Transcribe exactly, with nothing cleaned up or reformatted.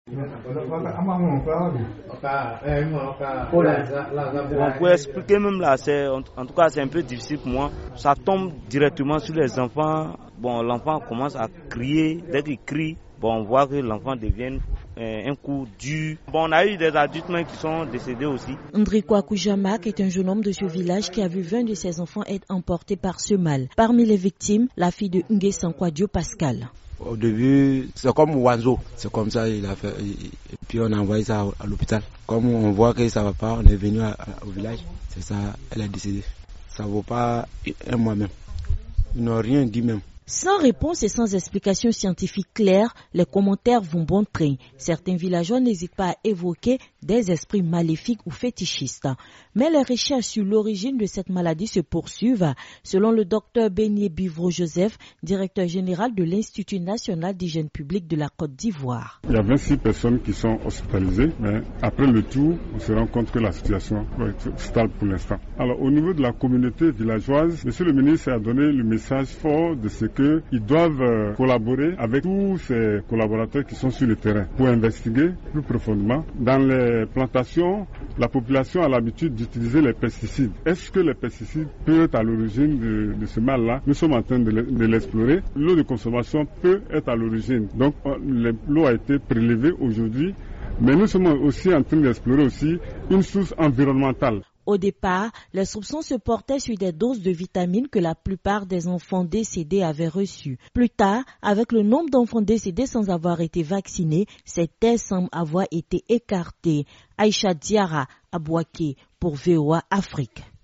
Bon, pour expliquer même là, c'est, en, en tout cas c'est un peu difficile pour moi. Ça tombe directement sur les enfants. Bon, l'enfant commence à crier. Dès qu'il crie, bon, on voit que l'enfant devient euh, un coup dur. Bon, on a eu des adultes même qui sont décédés aussi. André Koujamak est un jeune homme de ce village qui a vu vingt de ses enfants être emportés par ce mal. Parmi les victimes, la fille de Ngué Sankwadio Pascal. Au début, c'est comme oiseau, c'est comme ça il a fait. Et puis on a envoyé ça à l'hôpital. Comme on voit que ça va pas, on est venu à, à, au village. C'est ça, elle a décédé. Ça vaut pas un mois même. Ils n'ont rien dit même. Sans réponse et sans explication scientifique claire, les commentaires vont bon train. Certains villageois n'hésitent pas à évoquer des esprits maléfiques ou fétichistes. Mais les recherches sur l'origine de cette maladie se poursuivent, selon le docteur Beignet Bivro-Joseph, directeur général de l'Institut national d'hygiène publique de la Côte d'Ivoire. Il y a vingt-six personnes qui sont hospitalisées, mais après le tout, on se rend compte que la situation est stable pour l'instant. Alors au niveau de la communauté villageoise, monsieur le ministre a donné le message fort de ce que ils doivent collaborer avec tous ces collaborateurs qui sont sur le terrain pour investiguer plus profondément. Dans les plantations, la population a l'habitude d'utiliser les pesticides. Est-ce que les pesticides peuvent être à l'origine de, de ce mal-là? Nous sommes en train de l'explorer. L'eau de consommation peut être à l'origine. Donc l'eau a été prélevée aujourd'hui, mais nous sommes aussi en train d'explorer aussi une source environnementale. Au départ, les soupçons se portaient sur des doses de vitamines que la plupart des enfants décédés avaient reçues. Plus tard, avec le nombre d'enfants décédés sans avoir été vaccinés, ces thèses semblent avoir été écartées. Aïcha Diara, Abouaké, pour V O A Afrique.